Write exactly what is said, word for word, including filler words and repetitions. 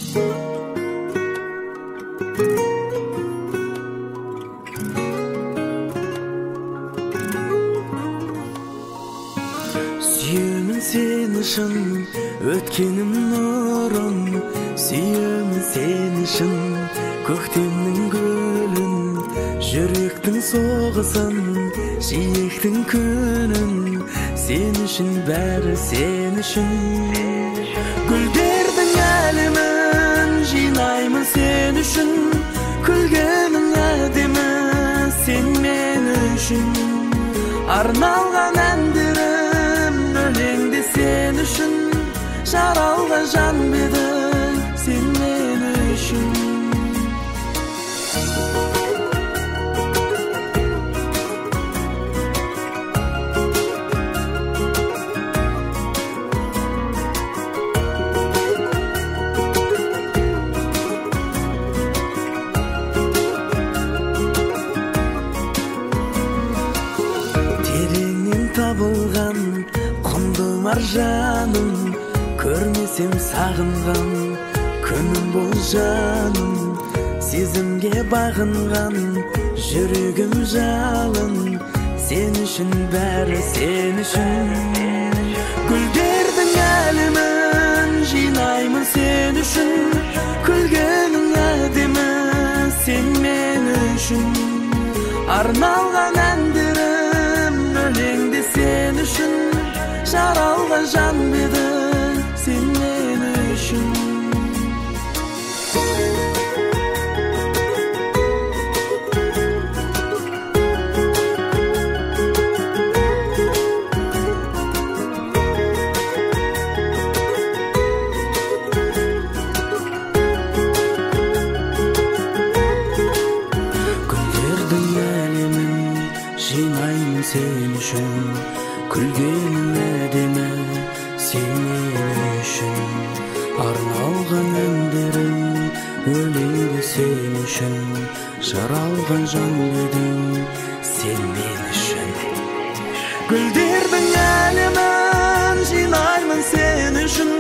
Sүйемін сені шын, өткенім нұрын. Сүйемін сені шын, көктемнің гүлін. Жүректің соғысын, жиектің күнін. Сен үшін бәрі сен үшін. Гүлдердің әлемін жинаймын сен үшін. Күлгенің әдемі сен мен үшін. Арналған әндерім өлеңде сен үшін. Жаралған жан бедің сен мен үшін. Табылған құнды маржаным, көрмесем сағынған күнім бол жаным. Сезімге бағынған жүрегім жалын. Сен үшін бәрі сен үшін. Гүлдердің әлемін жинаймын сен үшін. Күлгенің әдемі сен мен үшін. Арналған әндерім өлеңде сен үшін. Жаралған жан бедің сен мен үшін. Гүлдердің әлемін жинаймын сен үшін. Күлгенің әдемі сен мен үшін. Арналған әндерім өлеңде сен үшін. Жаралған жан едің сен мен үшін. Гүлдердің әлемін жинаймын сен үшін.